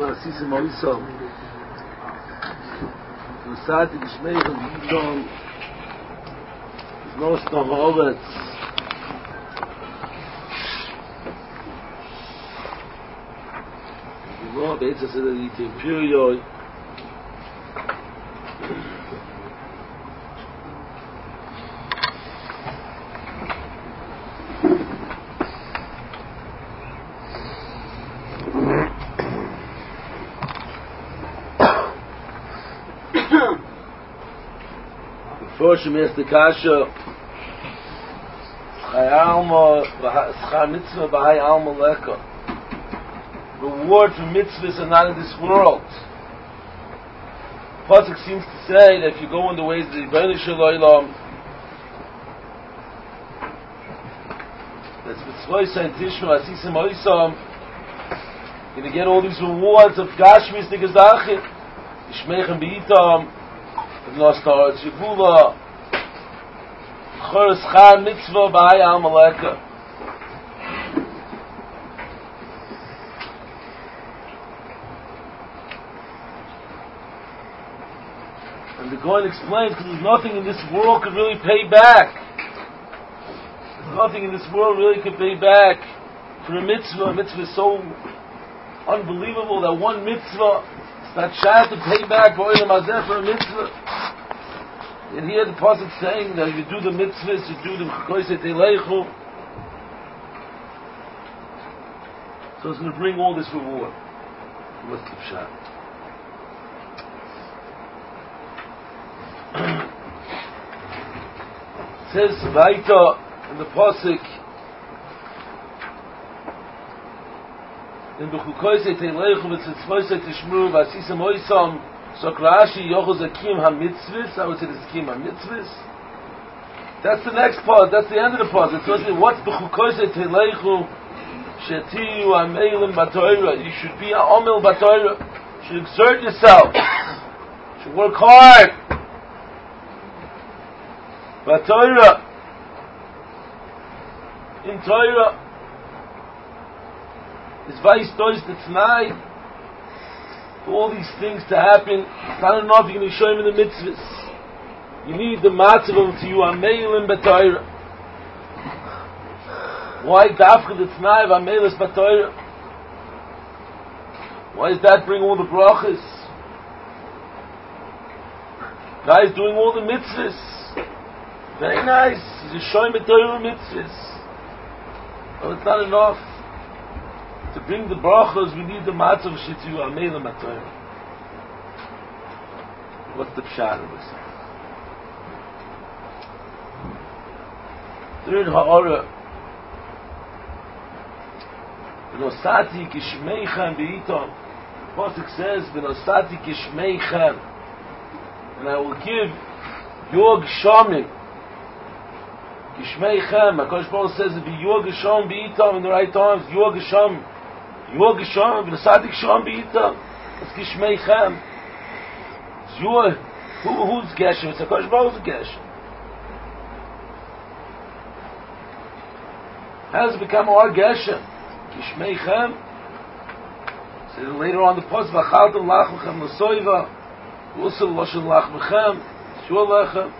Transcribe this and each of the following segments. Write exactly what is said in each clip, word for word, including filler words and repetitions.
Asisim Oisam. Nusati Gishmeichem Yidom. Nos Tom Ovetz. Yivor Beitza Seder Yitim Puriyoi. First, you ask the kasha, Chai Alma, Schar Mitzvah, B'hai Alma Leka. Reward for mitzvahs are not in this world. Pasuk seems to say that if you go in the ways of the Rebbeinu Shel Olam, that's Mitzvah and Tishma, Asisim Oisam, you're going to get all these rewards of Gashmis, the Gezachim, Yishmeichem B'itam, Nos Taretz Yevula, Chor Schar Mitzvah B'hai Alma Leka. And the Goyen explains because there's nothing in this world could really pay back. There's nothing in this world really could pay back for a mitzvah. A mitzvah is so unbelievable that one mitzvah is not shy to pay back for a mitzvah. And here the Pasuk saying that if you do the mitzvahs, you do the Chokosei Teileichu, so it's going to bring all this reward. What's the pshat? It says Vaita in the Pasuk in the Chokosei Teileichu v'tzitzvosei tishmuru v'asisem oisam. So Rashi Yochel Zakim HaMitzvahs, I would say the Zakim HaMitzvahs. That's the next part, that's the end of the part. It says, what's B'chukosei Teileichu Shetiyu Amelim B'Torah? You should be a Omel B'Torah. You should exert yourself. You should work hard. B'Torah. In Torah. It's Vais Tois T'Tznai. All these things to happen, it's not enough. You're going to show him in the mitzvahs. You need the matzav to you ameilim b'Torah. Why dafka the t'nai of ameilis b'Torah? Why does that bring all the brachas? Guys doing all the mitzvahs. Very nice. He's a shoyim b'Torah mitzvahs. But it's not enough. To bring the brachos, we need the matzav shitzu ameilim b'Torah. What's the pshat of this? Third ha'ara, v'nosati kishmeichem b'itom. The pasuk says, v'nosati kishmeichem, and I will give your gshamim. Kishmeichem, HaKadosh Baruch Hu says, v'yor gsham b'itom in the right times, your gsham. Your Gesham, v'nosati Gesham b'itam. It's Geshmeichem. It's your, who, who's Geshem? It's HaKadosh Baruch Hu's Geshem. How does it become our Geshem? Geshmeichem. So later on the post, v'achaltem lachmechem l'soiva, v'usul l'oshen lachmechem, it's your lechem.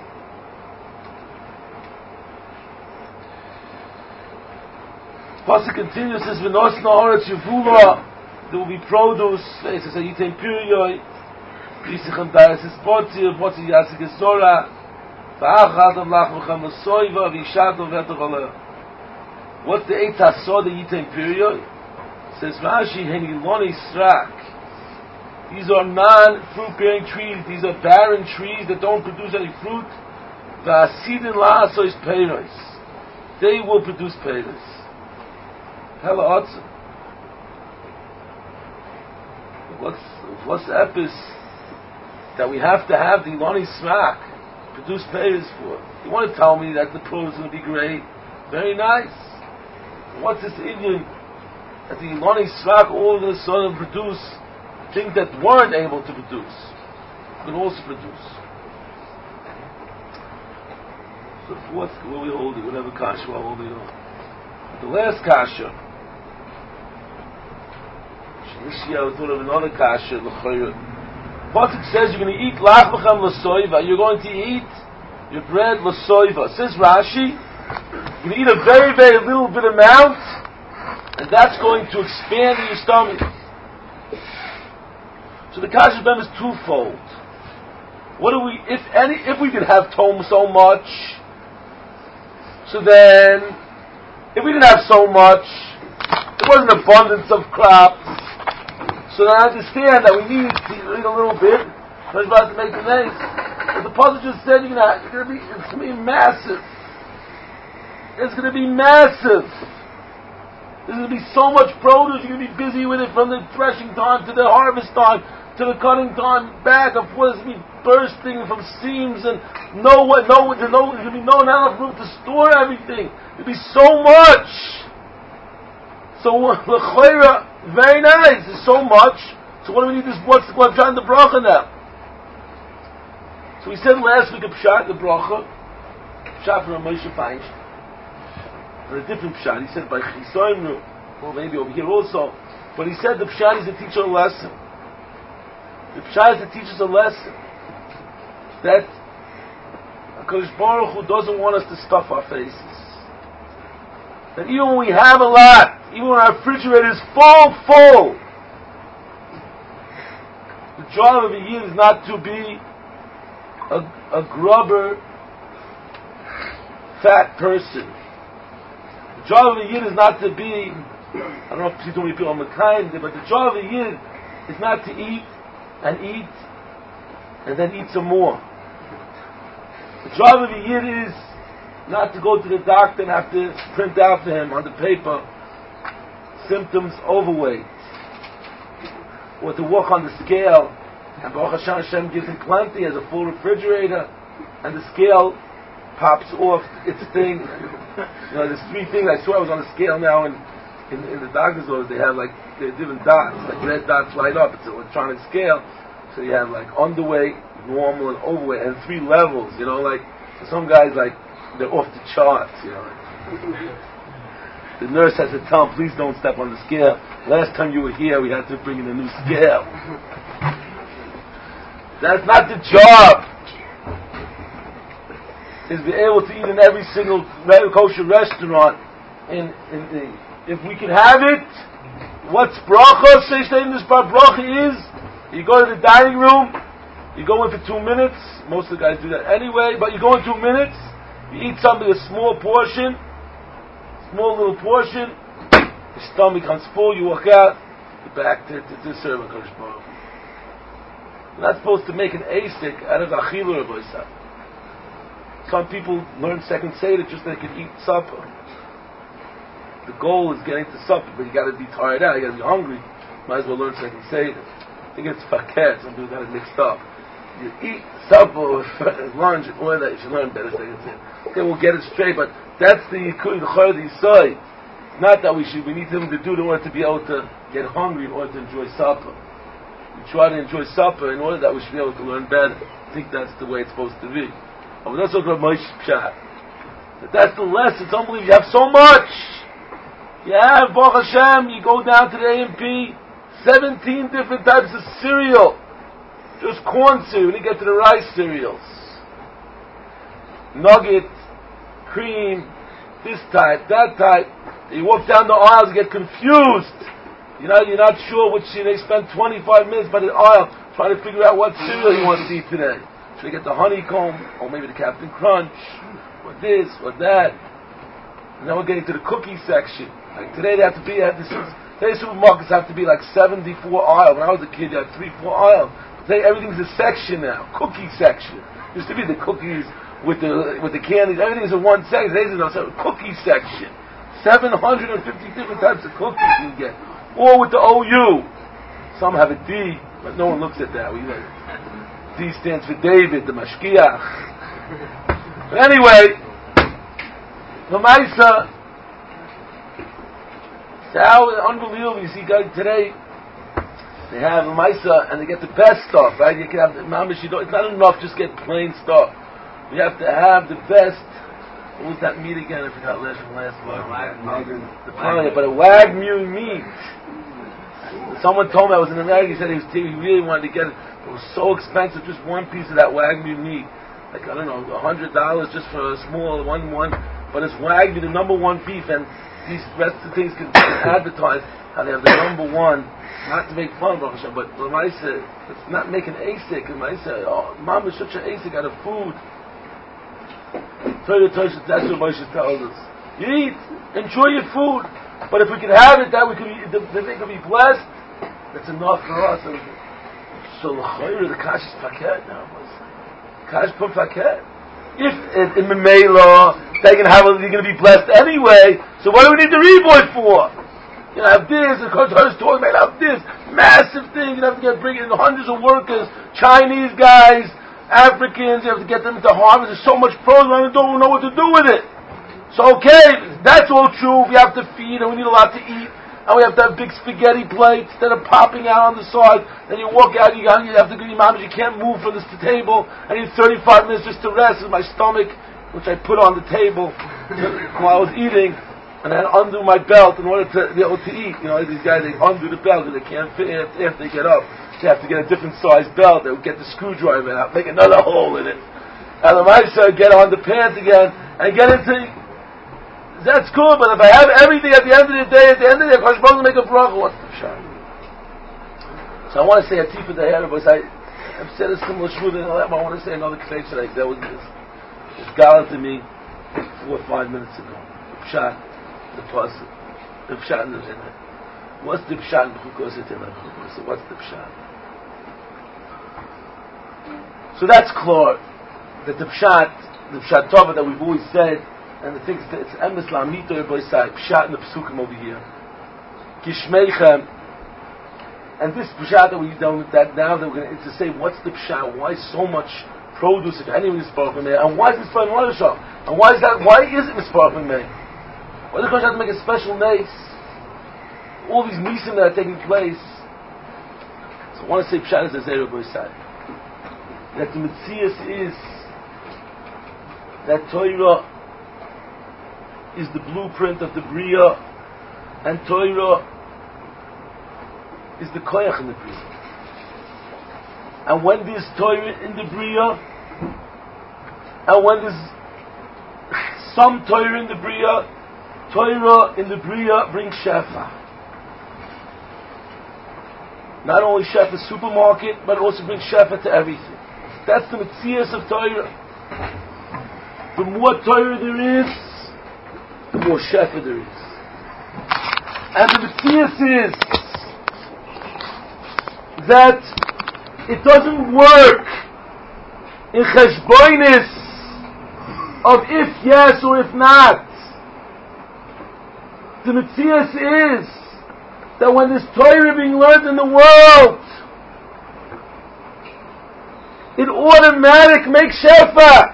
Pasuk continues, says, "V'nos na'aretz yevula." There will be produce. It says, "Yitem piriyoi, yisichem daras espotzir, potzir yasik esora, v'achadam lachmechem l'soiva, v'yishadam v'etach. What's the eitz hasod of yitem piriyoi? Says Rashi, "Heniloni strak." These are non-fruit-bearing trees. These are barren trees that don't produce any fruit. V'asidin la'asois peiros. They will produce peiros. Hella awesome. What's what's the epis that we have to have the Iloni Smak produce payers for? You want to tell me that the produce is going to be great? Very nice. What's this Indian that the Iloni Smak all of a sudden produce things that weren't able to produce, could also produce? So what's what we holding? Whatever kasha we're holding on. The last kasha. This year I thought of another kasha. Pasuk says you're going to eat lach b'chem l'soiva. You're going to eat your bread l'soiva. Says Rashi, you're going to eat a very, very little bit amount, and that's going to expand in your stomach. So the kasha bem is twofold. What do we, if any, if we did have tom so much, so then, if we didn't have so much, there wasn't abundance of crops. So then I understand that we need to eat a little bit. I'm about to make the names. But the puzzle just said, you're gonna, you're gonna be, it's gonna be massive. It's gonna be massive. There's gonna be so much produce. You're gonna be busy with it from the threshing time to the harvest time to the cutting time. Back and forth, it's gonna be bursting from seams and no way, no, there's no, there's gonna be no not enough room to store everything. There'll be so much. So l'choira, very nice. There's so much. So what do we need this? What's what I'm trying to bracha now? So we said last week a pshat the bracha, pshat from Moshe Feinstein, or a different pshat. He said by Chisoimnu, or maybe over here also. But he said the pshat is to teach a lesson. The pshat is to teach us a lesson that HaKadosh Baruch Hu doesn't want us to stuff our faces. That even when we have a lot, even when our refrigerator is full, full, the job of a yid is not to be a, a grubber, fat person. The job of a yid is not to be, I don't know if too many people are kind, but the job of a yid is not to eat and eat and then eat some more. The job of a yid is not to go to the doctor and have to print out for him on the paper symptoms overweight, or to walk on the scale and Baruch Hashem, Hashem gives him plenty, has a full refrigerator, and the scale pops off its thing. You know, there's three things. I saw I was on the scale now in, in, in the doctor's office. They have like they're different dots, like red dots light up. It's an electronic scale. So you have like underweight, normal, and overweight, and three levels. You know, like some guys like they're off the charts, you know. The nurse has to tell him, please don't step on the scale. Last time you were here, we had to bring in a new scale. That's not the job. Is be able to eat in every single kosher restaurant. In, in the, if we can have it, what's bracha? Say in this part, bracha is, you go to the dining room, you go in for two minutes. Most of the guys do that anyway, but you go in two minutes. You eat something, a small portion, small little portion, your stomach comes full, you walk out, you're back to, to, to serve a Kodesh Baruch. You're not supposed to make an asik out of achilu or boisah. Some people learn second seder just so they can eat supper. The goal is getting to supper, but you got to be tired out, you got to be hungry. Might as well learn second seder. I think it's faket, some people got it mixed up. You eat supper, lunch, and all that, you should learn better second seder. Okay, we'll get it straight, but that's the Yikui, the Chor, the Yisai. Not that we should, we need them to do it in order to be able to get hungry, in order to enjoy supper. We try to enjoy supper in order that we should be able to learn better. I think that's the way it's supposed to be. But that's talking about Moshe Pshat. But that's the lesson. It's unbelievable. You have so much. You have, Baruch Hashem, you go down to the A M P, seventeen different types of cereal. Just corn cereal. When you get to the rice cereals. Nugget, cream, this type, that type. You walk down the aisles, you get confused. You know, you're not sure which, you know, they spend twenty-five minutes by the aisle trying to figure out what cereal you want to eat today. Should I get the honeycomb, or maybe the Captain Crunch, or this, or that. And now we're getting to the cookie section. Like today they have to be, have this, today supermarkets have to be like seventy-four aisles. When I was a kid, you had three, four aisles. Today everything's a section now, cookie section. Used to be the cookies with the with the candies, everything's in one section. Today's in a cookie section. seven hundred fifty different types of cookies you get. Or with the O U. Some have a D, but no one looks at that. We like, D stands for David, the Mashkiach. But anyway, the Maisa, so how unbelievable. You see, guys, today they have a Maisa and they get the best stuff, right? You can have the Mamish, you don't, it's not enough just get plain stuff. You have to have the best. What was that meat again? I forgot last from last one. The Wagyu, but a Wagyu meat. Someone told me, I was in America, he said he, was, he really wanted to get it. It was so expensive, just one piece of that Wagyu meat. Like, I don't know, a hundred dollars just for a small one, one. But it's Wagyu, the number one beef, and these rest of the things can advertise how they have the number one. Not to make fun of Baruch Hashem, but Lamaisa, it's not making asik. Lamaisa, oh, Mom is such an asik out of food. That's what Moshe tells us. You eat, enjoy your food, but if we could have it, that we could, be, the, the thing could be blessed. That's enough for us. And so the kash is paket now. Kash put paket. If in Memela they're gonna have, you're gonna be blessed anyway. So what do we need the reboy for? You know, have this. The Kodesh told me have this massive thing. You have to get bring in hundreds of workers, Chinese guys, Africans. You have to get them into harvest. There's so much produce, and don't know what to do with it. So okay, that's all true. We have to feed, and we need a lot to eat. And we have to have big spaghetti plates that are popping out on the side. Then you walk out, you, you have to go to your mom, you can't move from this table. I need thirty-five minutes just to rest in my stomach, which I put on the table while I was eating. And I undo my belt in order to be able to eat. You know, these guys, they undo the belt because they can't fit it after they get up. They have to get a different size belt. They would get the screwdriver out, make another hole in it. And the Maisa get on the pants again and get into... That's cool, but if I have everything at the end of the day, at the end of the day, I'm supposed to make a bracha. What's the pshat? So I want to say a tifa de'era, but I, I've said a similar shmud and all that, but I want to say another kfesh that that was this. It's gallant to me four or five minutes ago. The pshat, the pasuk, the pshat in the Zimmer. What's the pshat in B'chukoset in the B'chukoset? What's the pshat? So that's clear. That the pshat, the pshat tova that we've always said. And the things that it's emes la'amito boy say pshat in the pesukim over here. Kishmeichem. And this pshat that we done with that now that we're going to say what's the pshat? Why so much produce if anyone is spoken there? And why is this from Rosh And why is that? Why is it spoken there? Why does the have to make a special nace? All these nisim that are taking place. So I want to say pshat is a zero boy say that the Metzias is that Torah is the blueprint of the Bria, and Torah is the koyach in the Bria. And when there's Torah in the Bria, and when there's some Torah in the Bria, Torah in the Bria brings Shefa. Not only Shefa supermarket, but also brings Shefa to everything. That's the Metzias of Torah. The more Torah there is, the more shefa there is. And the Metzias is that it doesn't work in cheshbonis of if yes or if not. The Metzias is that when there's Torah being learned in the world, it automatically makes shefa.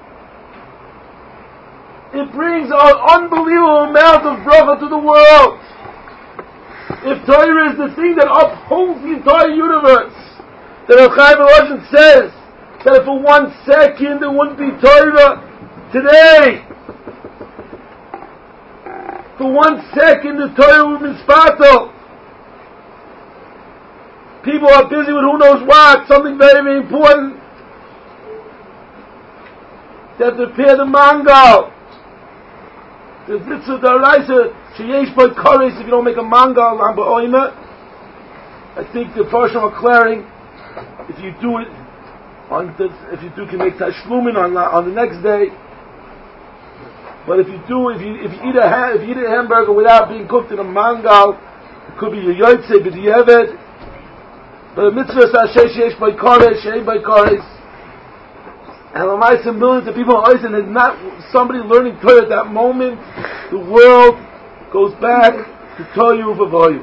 It brings an unbelievable amount of bracha to the world. If Torah is the thing that upholds the entire universe, that Rav Chaim Volozhin says that if for one second there wouldn't be Torah today, for one second the Torah would be spatel. People are busy with who knows what, something very, very important. They have to prepare the mango. The mitzvah d'oraisa sheyesh by koris if you don't make a mangal on ba'oima. I think the Parashah McLaren, if you do it on the, if you do can make tashlumin on on the next day. But if you do if you if you eat a ha- if you eat a hamburger without being cooked in a mangal, it could be a yoytze b'diavad. But the mitzvah says sheyesh by koris sheyesh by koris. And Lamaisa, millions of people on Eisen, and not somebody learning Torah at that moment, the world goes back to Toyu Vavoyu.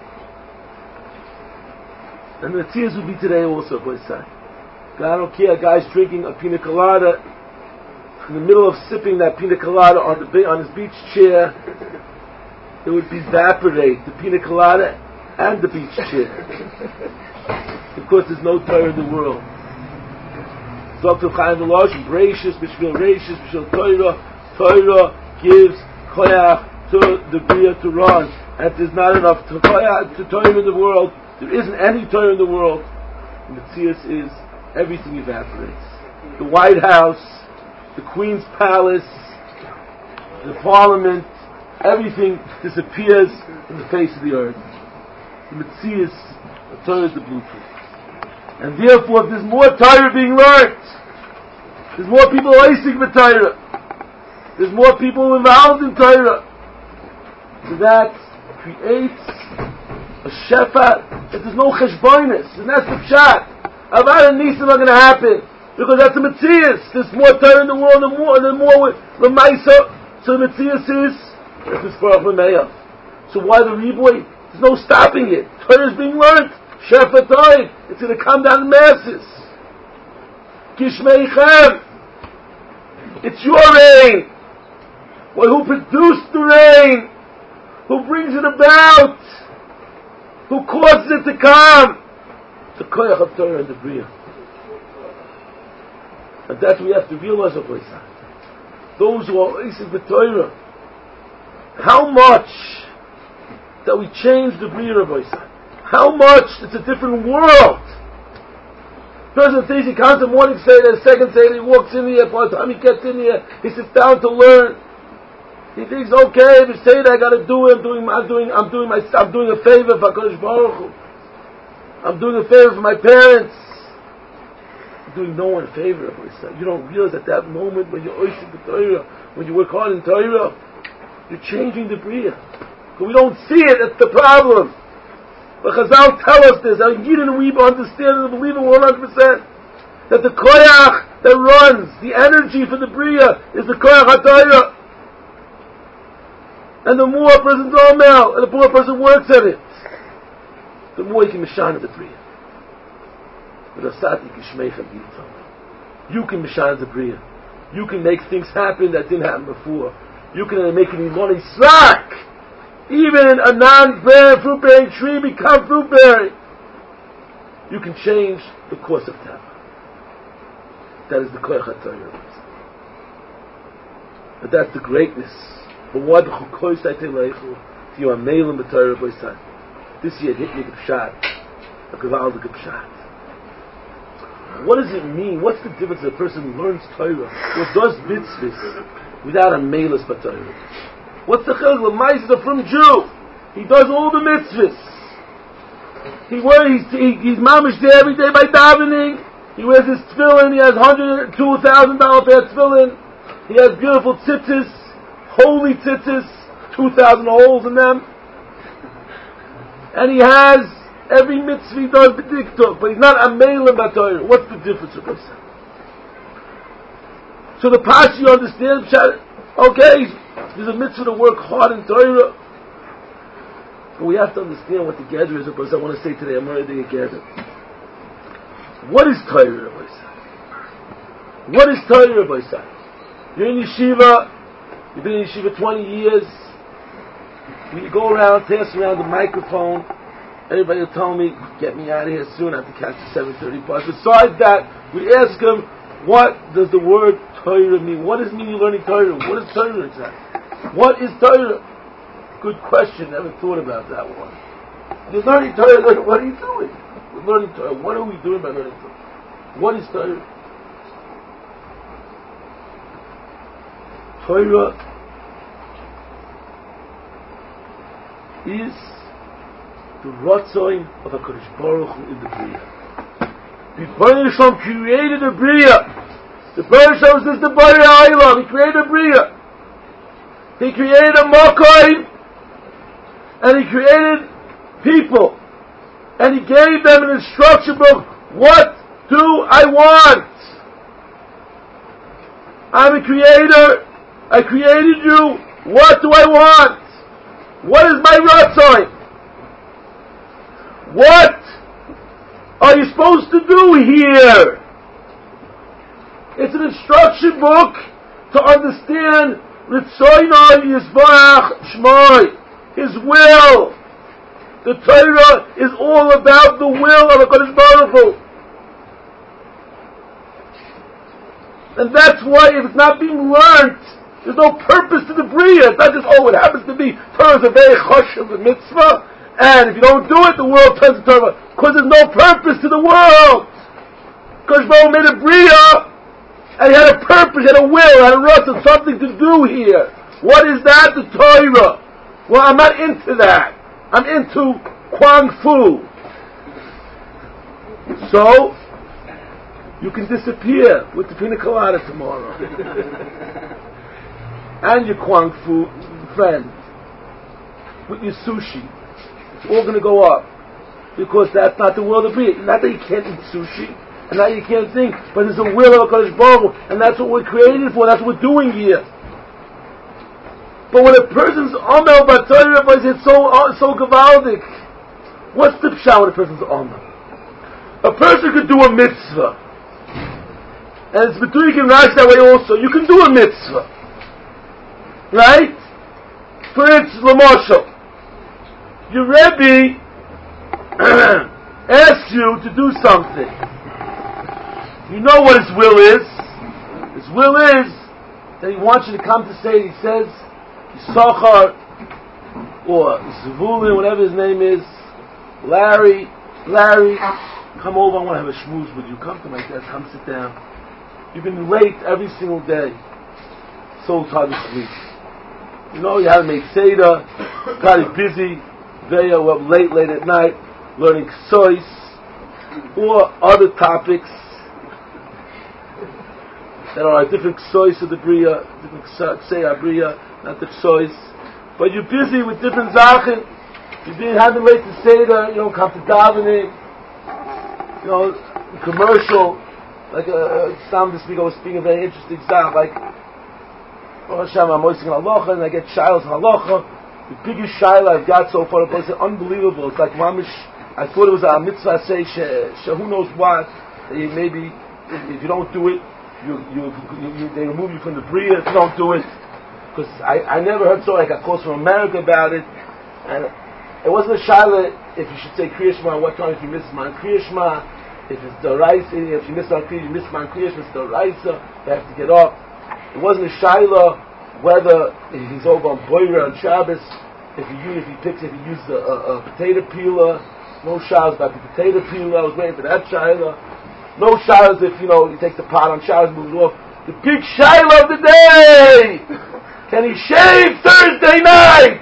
And the tears would be today also, boy say. I don't care, a guy's drinking a pina colada, in the middle of sipping that pina colada on the on his beach chair, it would evaporate the pina colada and the beach chair. Because there's no Torah in the world. Doctor Chaim Volozhin, gracious, b'shvil gracious, b'shvil Torah. Torah gives koyach to the Bria to run. and there's not enough to, to Torah in the world, there isn't any Torah in the world, the Metzius is everything evaporates. The White House, the Queen's Palace, the Parliament, everything disappears from the face of the earth. The Metzius, the Torah is the blueprint. And therefore, if there's more Torah being learned, there's more people racing for Torah, there's more people involved in Torah, so that creates a shefa that there's no cheshbonis, and that's the pshat. Avad and Nisim are going to happen because that's the Metzius. There's more Torah in the world, the more, the more the Maisa. So the Metzius is it's for Meya. So why the Riboy? There's no stopping it. Torah is being learned. Shefa Torah. It's going to come down in masses. Kishmeichem. It's your rain. Well, who produced the rain? Who brings it about? Who causes it to come? The koyach of Torah and the Bria. And that's what we have to realize of Isaac. Those who are Isaac the Torah, how much that we change the Bria of Isaac. How much it's a different world. Person thinks he comes in the morning Seder, the second Seder, he walks in here, by the time he gets in here, he sits down to learn. He thinks, okay, if you say that, I got to do it. I'm doing, I'm doing, I'm doing my, I'm doing a favor for Hakadosh Baruch Hu. I'm doing a favor for my parents. I'm doing no one a favor. You don't realize at that moment when you're oising the Torah, when you work hard in Torah, you're changing the Bria. But we don't see it. That's the problem. But Chazal tell us this. I Yid and we understand and believe in one hundred percent that the koyach that runs, the energy for the Bria, is the koyach HaTorah. And the more a person does and the more a person works at it, the more you can mishana the Bria. You can mishana the Bria. You can make things happen that didn't happen before. You can make any money slack. Even a non-bearing, fruit-bearing tree become fruit-bearing. You can change the course of time. That is the koyach HaTorah. But that's the greatness. But what the chukois I tell you, you are mailing the Torah by son. This year hit me the pshat, a gewaldige pshat. What does it mean? What's the difference if a person learns Torah or does mitzvahs without a mailis but Torah? What's the chiluk? The Ma'aser from Jew, he does all the mitzvahs. He wears, he, he's mamish there every day by davening. He wears his tefillin. He has hundred, two thousand dollar pair of tefillin. He has beautiful tzitzis. Holy tzitzis, two thousand holes in them, and he has every mitzvah he does b'diktuk, but he's not a meilim b'Torah. What's the difference of this? So the Pashi, you understand? Okay, there's a mitzvah to work hard in Torah, but we have to understand what the gather is. Because I want to say today, I'm already a gather. What is Torah, Rabbi Isai? What is Torah, Rabbi Isai? You're in yeshiva. You've been in yeshiva twenty years. When you go around, pass around the microphone, everybody will tell me, get me out of here soon, I have to catch the seven thirty bus. Besides that, we ask them, what does the word Torah mean? What does it mean you're learning Torah? What is Torah exactly? What is Torah? Good question, never thought about that one. You're learning Torah, what are you doing? We're learning Torah. What are we doing by learning Torah? What is Torah? Torah is the Ratzoin of HaKadosh Baruch Hu in the Bria. The Baruch Shalom created the Bria. The Baruch Shalom says the Bari Ha'olam. He created a Bria. He created a Makai, and he created people. And he gave them an instruction book. What do I want? I'm a creator. I created you. What do I want? What is my Ratzon? What are you supposed to do here? It's an instruction book to understand Ritzoynai Yisbarach Shmoi, His will. The Torah is all about the will of HaKadosh Baruch Hu. And that's why if it's not being learned, There's no purpose to the Bria. It's not just, oh, it happens to be Torah is a very choshev mitzvah, and if you don't do it, the world turns to Torah. Because there's no purpose to the world. Because Baruch made a Bria, and he had a purpose, he had a will, had a rust, and something to do here. What is that? The Torah. Well, I'm not into that. I'm into Kwang Fu. So, you can disappear with the pina colada tomorrow. And your Kwang Fu friend. With your sushi. It's all going to go up. Because that's not the world of being. Not that you can't eat sushi. And now you can't think. But there's a will of HaKadosh Baruch Hu. And that's what we're created for. That's what we're doing here. But when a person's Omer B'Torah, it's so, so gewaldig. What's the pshat when a person's Omer? A person could do a mitzvah. And it's between you can rise that way also. You can do a mitzvah. Right? For instance, L'moshel. Your Rebbe asks you to do something. You know what his will is. His will is that he wants you to come to say, he says, Yisachar, or Zvulun, whatever his name is, Larry, Larry, come over, I want to have a schmooze with you. Come to my desk, come sit down. You've been late every single day. So hard this week. You know, you haven't made Seder, probably busy, very up late, late at night, learning Ksois, or other topics that are different Ksois of the Bria, different Ksei Bria, not the Ksois. But you're busy with different Zachen. You've been having late to Seder, you don't come to davening, you know, commercial, like a, uh, Sam this week I was speaking a very interesting Zach, like, oh Hashem, I'm always in Halacha, and I get Shilas in Halacha. The biggest Shilah I've got so far, it's unbelievable. It's like Mamish, I thought it was a mitzvah say, she, she, who knows what, maybe, if, if you don't do it, you, you, you, you, they remove you from the Bria if you don't do it. Because I, I never heard so, I got calls from America about it, and it wasn't a Shilah if you should say Kriya Shema, what time if you miss Man Kriya Shema, if it's the Raisa, if you miss Man Kriya, you miss Man Kriya Shema, it's the Raisa, you have to get up. It wasn't a Shilah whether he's over on Boira on Shabbos, if he if he picks if he uses a, a, a potato peeler, no Shilas about the potato peeler. I was waiting for that Shilah. No Shilas if you know he takes the pot on Shabbos, moves it off. The big Shilah of the day: can he shave Thursday night?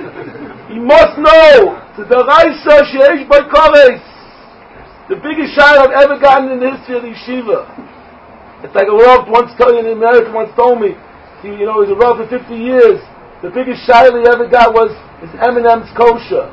He must know the Daraisa Sheish by Koves. The biggest Shilah I've ever gotten in the history of the yeshiva. It's like a Rav once told me in America once told me, he, you know, he's a Rav for fifty years. The biggest Shilah he ever got was his M and M's kosher.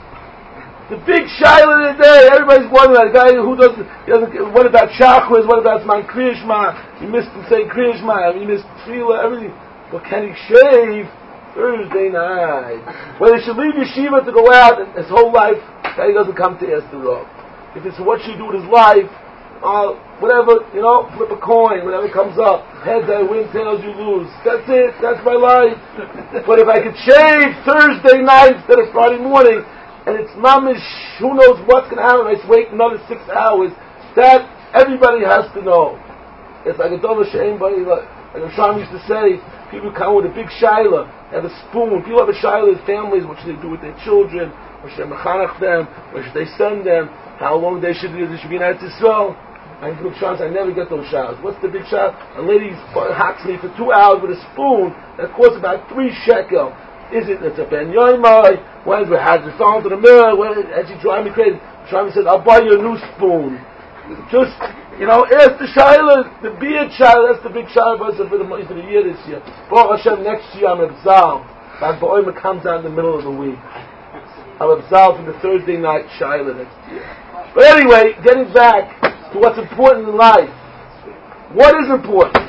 The big Shilah of the day. Everybody's wondering, that guy who doesn't, he doesn't, what about chakras? What about Man Kriya Shema? He missed the same Kriya Shema. He missed Tefillah, everything. But can he shave Thursday night? Whether he should leave yeshiva to go out and his whole life, that he doesn't come to ask the Rav. If it's what should he do with his life, uh, whatever, you know, flip a coin, whatever comes up. Heads I win, tails you lose. That's it, that's my life. But if I could shave Thursday night instead of Friday morning, and it's mamish, who knows what's going to happen, I wait another six hours, that everybody has to know. It's like a dover shame, buddy, like Hashem used to say, people come with a big shilah, have a spoon. People have a shilah in families, what should they do with their children? Or should they mechanach them? Or should they send them? How long they should be, they should be in Eretz Yisrael? I give shots, I never get those showers. What's the big shot? A lady hacks me for two hours with a spoon that costs about three shekel. Is it, it's a ben yoimai, when we had the phone to the mirror, when, and she drives me crazy. Shami says, I'll buy you a new spoon. Just, you know, ask the Shilah, the beard Shilah, that's the big Shilah for the, for the year this year. Baruch Hashem, next year I'm Abzal. That Ba'oima comes out in the middle of the week. I'm Abzal for the Thursday night Shilah next year. But anyway, getting back to what's important in life. What is important?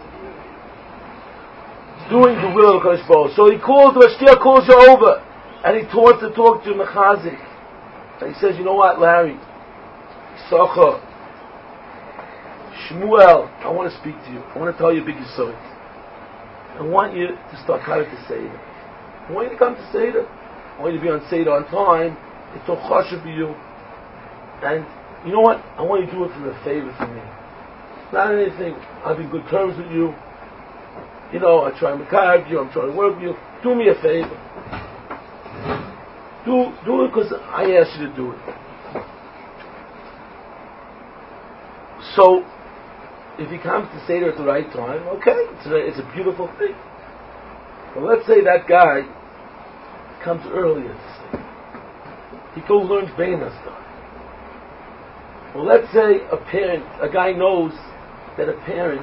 Doing the will of HaKadosh Baruch Hu. So he calls, the Mashkiach calls you over, and he wants to talk to Mechazik. And he says, you know what, Larry? Socha, Shmuel, I want to speak to you. I want to tell you a big yesod. I want you to start coming to Seder. I want you to come to Seder. I want you to be on Seder on time. It's so chashuv for you. And you know what? I want you to do it for a favor for me. Not anything. I'll be in good terms with you. You know, I try to carve you, I'm trying to work with you. Do me a favor. Do, do it because I asked you to do it. So, if he comes to Seder at the right time, okay, it's a, it's a beautiful thing. But let's say that guy comes earlier to Seder. He goes learn Beina stuff. Well, let's say a parent, a guy knows that a parent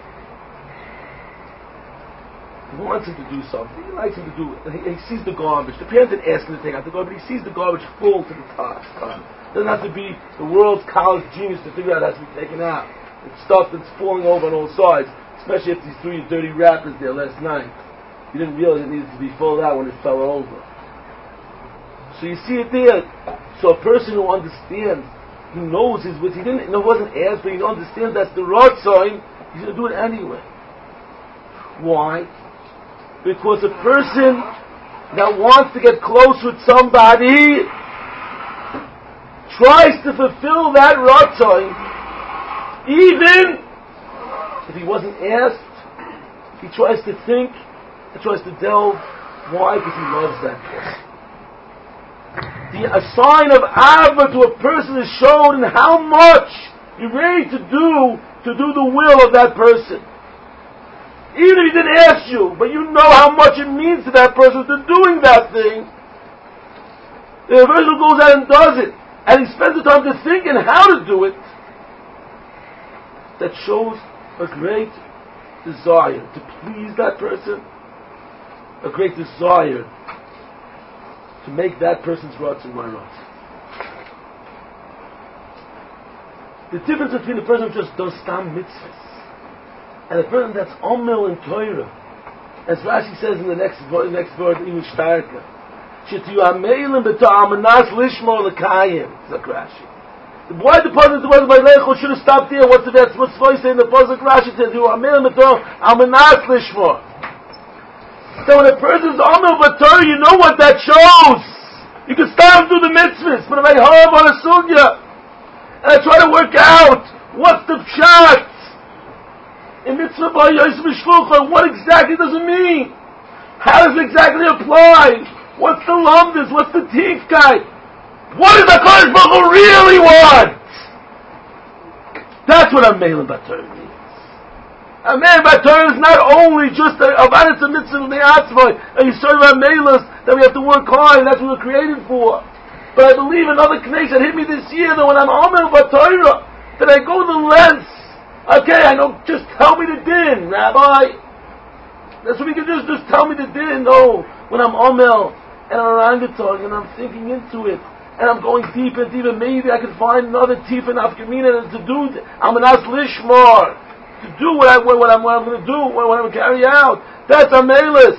wants him to do something. He likes him to do it. He, he sees the garbage. The parent didn't ask him to take out the garbage, but he sees the garbage full to the top. It doesn't have to be the world's college genius to figure out it has to be taken out. It's stuff that's falling over on all sides, especially if these three dirty wrappers there last night. You didn't realize it needed to be filled out when it fell over. So you see it there. So a person who understands, he knows his wits. He didn't, no, it wasn't asked, but he understands that's the right sign. He's going to do it anyway. Why? Because a person that wants to get close with somebody tries to fulfill that ratzon, even if he wasn't asked. He tries to think, he tries to delve. Why? Because he loves that person. The a sign of Ava to a person is shown in how much you're ready to do to do the will of that person. Even if he didn't ask you, but you know how much it means to that person to doing that thing. The person who goes out and does it, and he spends the time to think and how to do it, that shows a great desire to please that person, a great desire to make that person's rots and my rots. The difference between a person who just does stam mitzvahs and a person that's omel in Torah, as Rashi says in the next the next word, even starker, shetu amelim beta'amanas lishmo lekayim. Zak Rashi. Why the pasuk was by Leichel should have stopped there? What's the that's what's supposed to say in the pasuk? Rashi says you amelim beta'amanas lishmo. So when a person's omel b'Torah, you know what that shows. You can start through the mitzvahs, but if I harm on a sugya and I try to work out what's the pshat in mitzvah by Yosef Shlucha, what exactly does it mean? How does it exactly apply? What's the lumdus? What's the tifkai? What does HaKadosh Baruch Hu really want? That's what a Meilim Batorah means. A Meilim Batorah is not only just a Avadas Mitzvah Ne'atzvah, a Yisrael HaMeilos that we have to work hard, and that's what we're created for. But I believe another Knesset that hit me this year that when I'm Amel Batorah, that I go the lengths. Okay, I know, just tell me the din, Rabbi. That's what we can do, just tell me the din. No, when I'm Omel, and I'm orangutan, and I'm thinking into it, and I'm going deeper and deeper, maybe I can find another tif and afkamina to do, I'm an as lishmar, to do what, I, what, I'm, what I'm going to do, what, what I'm going to carry out. That's Amelis.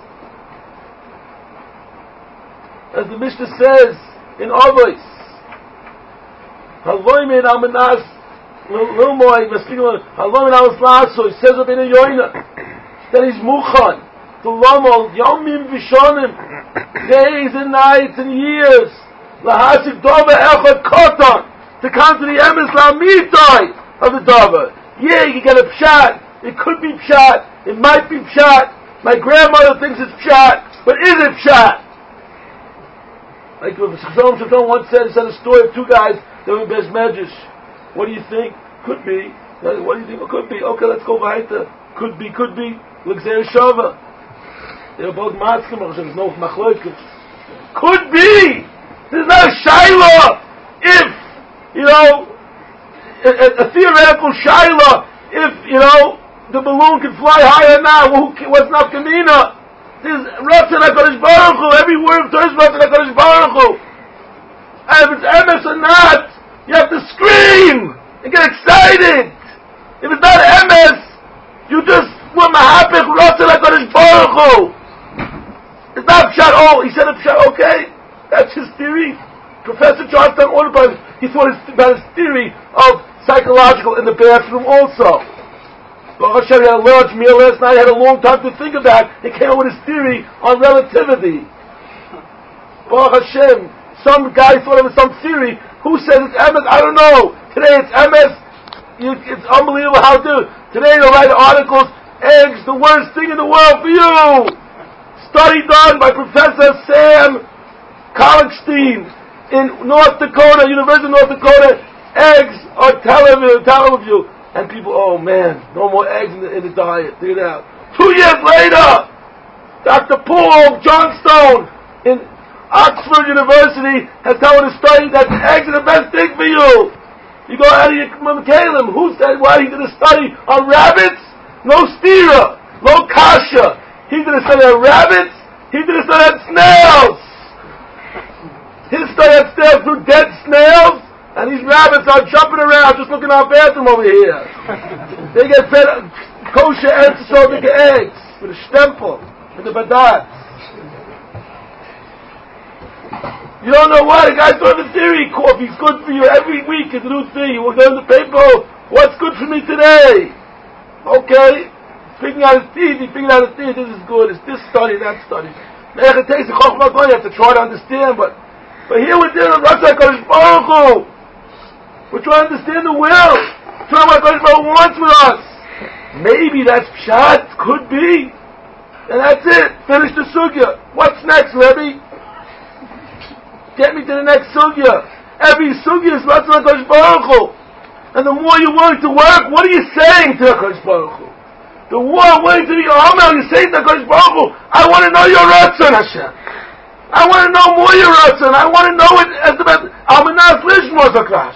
As the Mishnah says in Avos, Haloimin Amanas, little more, he says up in a yoina that he's muchan to lomol yomim vishonim, days and nights and years lahasik dova echad koton, to come to the emes la'amitai of the dova. Yeah, you get a pshat, it could be pshat, it might be pshat, my grandmother thinks it's pshat, but is it pshat? Like Shalom Shalom once said, he said a story of two guys that were in Beis Medrash. What do you think? Could be. What do you think? It could be. Okay, let's go weiter. Could be, could be. L'gzeir shava. They were both matzkim. There's no machloikim. Could be. There's not a shaila. If, you know, a, a, a theoretical shaila, if, you know, the balloon can fly higher or not, well, who, what's nafkamina? There's Ratzon HaKadosh Baruch Hu. Every word of Torah is Ratzon HaKadosh Baruch Hu. And if it's emes or not, you have to scream and get excited. If it's not emes, you just were mahapich Ratzon HaKadosh Baruch Hu. It's not pshat. Oh, he said a pshat. Okay, that's his theory. Professor Johnstown Ordenberg, he thought about his theory of psychological in the bathroom also. Baruch Hashem, he had a large meal last night. He had a long time to think about. He came up with his theory on relativity. Baruch Hashem. Some guy thought it was some theory. Who says it's emes? I don't know. Today it's emes. You, it's unbelievable how to do. Today they'll write articles. Eggs, the worst thing in the world for you. Study done by Professor Sam Collinstein in North Dakota, University of North Dakota. Eggs are terrible, terrible for you. And people, oh man, no more eggs in the, in the diet. Dig it out. Two years later, Doctor Paul Johnstone in Oxford University has told a study that eggs are the best thing for you. You go out of your Kalim. Who said why he did a study on rabbits? No stira, no kasha. He did a study on rabbits. He did a study on snails. His study on snails through dead snails. And these rabbits are jumping around just looking at our bathroom over here. They get fed kosher Eretz eggs with a stempel in the badat. You don't know why the guy throwing the theory. Coffee's good for you every week. It's a new thing. You will go in the paper. What's good for me today? Okay. Speaking out his teeth. He figured out his teeth. This is good. It's this study, that study. You have to try to understand, but but here we're dealing with Ratzon HaKadosh Baruch Hu. We're trying to understand the will. We're trying what HaKadosh Baruch Hu wants with us. Maybe that's pshat, could be. And that's it. Finish the sugya. What's next, Rebbe? Get me to the next sugya. Every sugya is Ratzon HaKadosh Baruch Hu. And the more you're willing to work, what are you saying to HaKadosh Baruch Hu? The more I'm willing to be Amel, you're saying to HaKadosh Baruch Hu, I want to know your Ratzon, Hashem. I want to know more your Ratzon. I want to know it as the best. Almanas Lishmor Zakrash.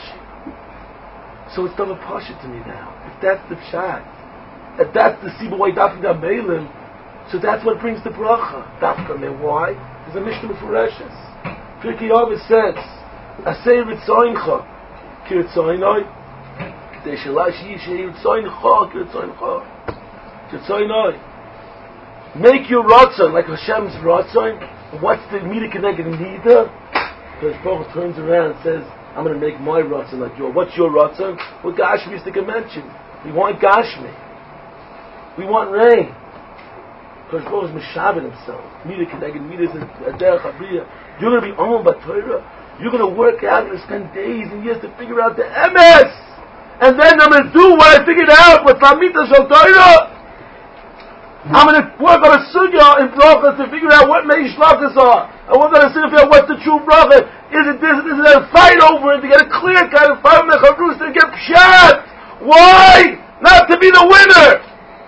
So it's double pasha to me now. If that's the pshat, if that's the Siba way Dafka Beilim, so that's what brings the bracha. Dafka me. Why? There's a Mishnah Mefureshes. Pirkei Avos says, Asay Ritzoincha, Kiritzoinoi, Deishalash Yishay Ritzoincha, Kiritzoincha, Kiritzoinoi. Make your Ratzon like Hashem's Ratzon. What's the Mida Keneged Nida? Because Baruch turns around and says, I'm going to make my Ratzon like yours. What's your Ratzon? Well, Gashmi is the mention. We want Gashmi. We want rain. Because Baruch is Meshavin himself. Mida Keneged Mida is a Derech Abriya. You're going to be Omen B'Torah. You're going to work out and spend days and years to figure out the M S. And then I'm going to do what I figured out with Lamita Shal Torah. I'm going to work on a sugya in bracha to figure out what meish lakas are. And we're going to see if what's the true bracha. Is it this? Is it a fight over it to get a clear kind of fight with Chavrus to get pshat? Why? Not to be the winner.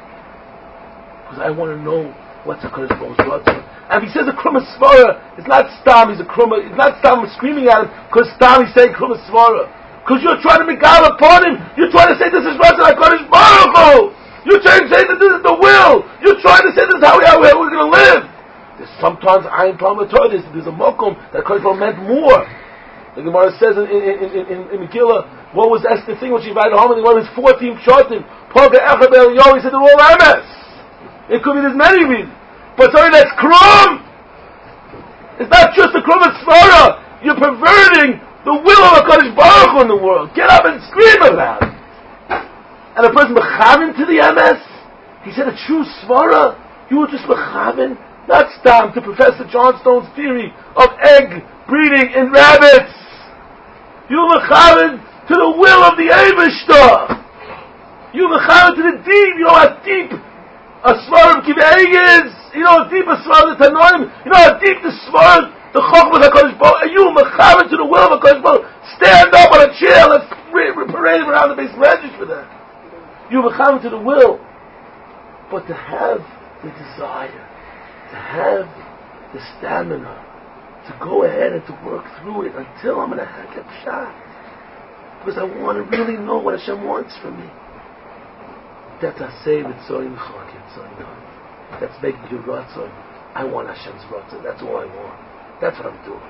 Because I want to know what's a Kodesh Baruch Hu. And if he says a krumah svara, it's not stam. He's a krumah. It's not stam screaming at him because stam he's saying krumah svara. Because you're trying to make God upon him. You're trying to say this is Ratzon HaKadosh Baruch Hu. You're trying to say that this is the will. You're trying to say this is how, we, how we're going to live. There's sometimes I am talking about there's, there's a mokum that Kodesh Baruch Hu meant more. The Gemara says in in, in, in, in Megillah, what was Esther thing when she invited home and one of his fourteen pshatim, Poga Echad Eliyahu, he said they're all M S. It could be there's many reasons. But sorry, that's krum. It's not just a krum, it's svara. You're perverting the will of HaKadosh Baruch Hu in the world. Get up and scream about it. And a person mechaven to the M S, he said a true svara, you were just mechaven, not stam to Professor Johnstone's theory of egg breeding in rabbits. You were mechaven to the will of the Eivishter. You were mechaven to the deep. You know how deep a svara of Kivei is. You know how deep a svara of the Tanoim. You know how deep the svara, the Chochmah of HaKadosh Baruch Hu. You were mechaven to the will of HaKadosh Baruch Hu. Stand up on a chair. Let's parade around the base register for that. You become to the will, but to have the desire, to have the stamina, to go ahead and to work through it until I'm going to get shot, because I want to really know what Hashem wants from me. That's a save it so in That's making you Ratzon. I want Hashem's Ratzon. That's all I want. That's what I'm doing.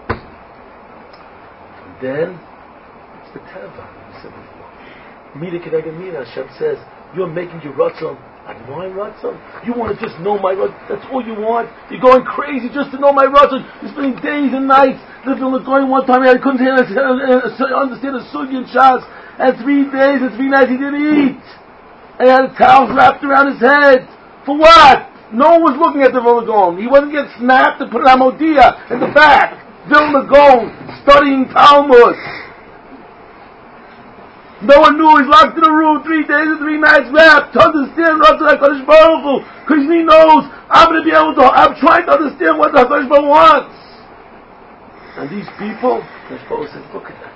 And then it's the Teva. We said before. Mida Keneged Mida, Hashem says, you're making your Ratzon like my Ratzon. You want to just know my Ratzon. That's all you want. You're going crazy just to know my Ratzon. You're spending days and nights. Living on the going one time, I couldn't hear, understand a sugi and shas. And three days and three nights he didn't eat. And he had a towel wrapped around his head. For what? No one was looking at the Vilna Gaon. He wasn't getting snapped and put an Amodia in the back. Vilna Gaon, studying Talmud. No one knew. He's locked in a room three days and three nights wrapped to understand Ratzon HaKadosh Baruch Hu, because he knows I'm going to be able to. I'm trying to understand what the HaKadosh Baruch Hu wants. And these people, HaKadosh Baruch Hu says, look at that.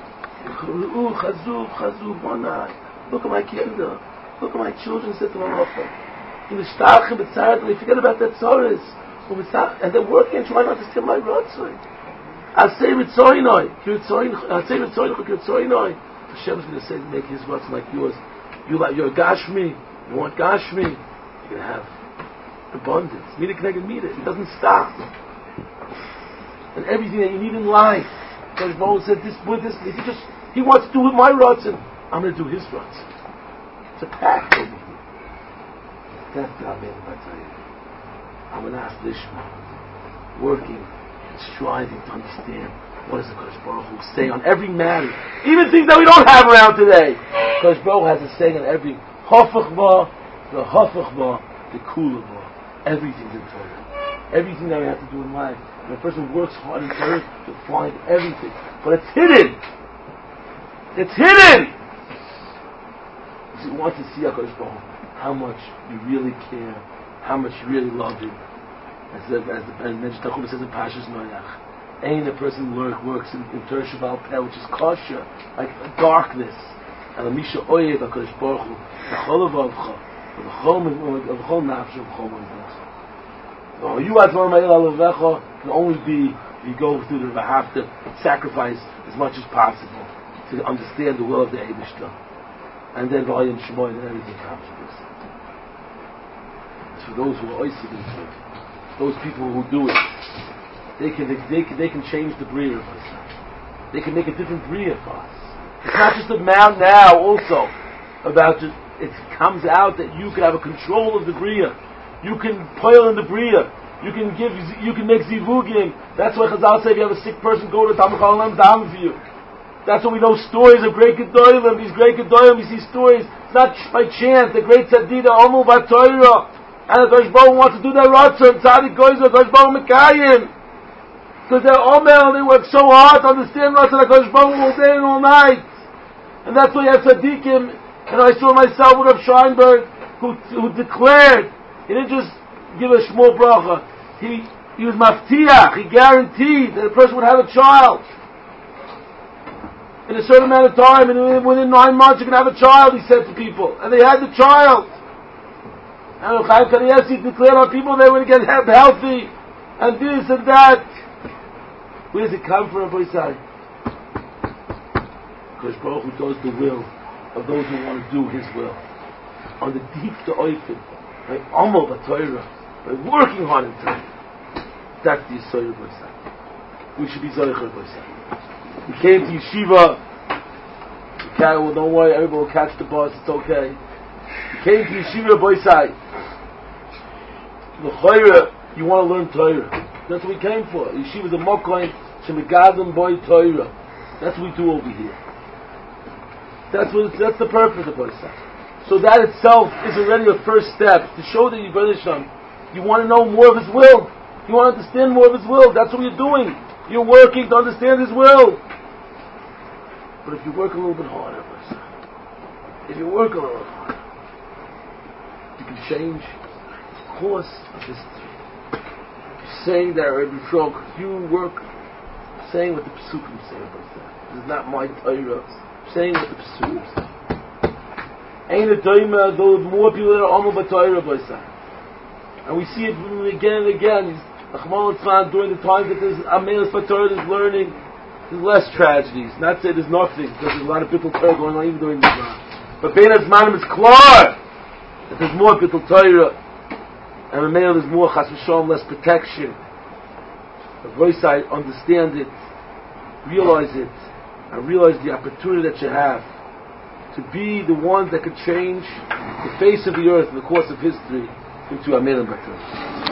Look at my kinder. Look at my children. Said to my mother, in the shtachim b'tzarad, they forget about that tzoros, and they're working and trying to understand my Ratzon. I say Ritzoinoi, I say Ritzoinoi, Ritzoinoi. Hashem is going to say, make his Ratzon like yours. You like you're a Gashmi, you want Gashmi, you're going to have abundance. Mida Kneged Mida. It doesn't stop. And everything that you need in life. Because Moses said this with this, if he just he wants to do with my Ratzon, I'm going to do his Ratzon. It's a pact over here. That's the Amen Batayim. I'm an As Lishma, working and striving to understand what does the Kodesh Baruch Hu say on every matter, even things that we don't have around today. Kodesh Baruch Hu has a saying on every Hafach Ba, the Hafach Ba, the Kula Ba. Everything's in Torah. Everything that we have to do in life. When a person works hard in Torah, to find everything. But it's hidden. It's hidden. So you want to see HaKadosh Baruch Hu, how much you really care, how much you really love him. As the as the Mensch Tachum says in Pashas Noach, ain't a person work works in, in Torah Shabbat Peh, which is kosher, like darkness. And the Misha Oyev HaKadosh Baruch Hu, the Chol Avavcha, the Chol Avchol Nafsh of Chol Avavcha. You as one Ma'il Alavecha can only be if you go through the have to sacrifice as much as possible to understand the will of the Eibishter. And then V'ayim Shemoy and everything comes with this. It's for those who are oisig in Torah. Those people who do it, they can they can they can change the bria of us. They can make a different bria for us. It's not just about now. Also, about just it comes out that you can have a control of the bria. You can pile in the bria. You can give. You can make zivugim. That's why Chazal say if you have a sick person, go to Talmud Chacham down for you. That's why we know stories of great gedolim. These great gedolim, we see stories. It's not by chance. The great tzaddik, Omu Batoira. And the Kodesh Baruch Hu wants to do their Ratzon. Tzaddik goes to the Kodesh Baruch Hu Mekayim. Because they're Omel, they work so hard to understand Ratzon HaKadosh Baruch Hu all day and all night. And that's why you have tzaddikim. And I saw myself with Rav Scheinberg, who, who declared, he didn't just give a shmol bracha. He, he was maftiach, he guaranteed that a person would have a child. In a certain amount of time, and within nine months you can have a child, he said to people. And they had the child. And Chaim Kanievsky declared on people they were going to get healthy, and this and that. Where does it come from, Rabbi Isai? Because Baruch Hu does the will of those who want to do His will. On the deep to oifen, by Amal B'Torah, by working hard in Torah. That's the Yisrael, Rabbi Isai. We should be Zoyach, Rabbi Isai. We came to Yeshiva. Okay, well, don't worry, everybody will catch the bus, it's okay. We came to Yeshiva, Rabbi Isai. L'chayra, you want to learn Torah. That's what we came for. Yeshiva is a mokoin, shemigadam boy Torah. That's what we do over here. That's what. That's the purpose of Rabbi Isai. So that itself is already a first step to show that you, Brother Shem, you want to know more of His will. You want to understand more of His will. That's what you're doing. You're working to understand His will. But if you work a little bit harder, if you work a little harder, you can change the course of history. You're saying that Rabbi Frog, you work, saying what the Pesukim say about that. This is not my Torah. Saying what the Pesukim say. Ain't a Torah, though more people that are Amal B'Torah by that. And we see it again and again. During the time that there's Amelis B'Torah, there's learning, there's less tragedies. Not say there's nothing, because there's a lot of Bittul Torah going on even during the time. But Bein HaZmanim is clear that there's more Bittul Torah, and Amelis there's more Chas V'Shalom, less protection. The voice I understand it, realize it, and realize the opportunity that you have to be the one that could change the face of the earth in the course of history into Amelis B'Torah.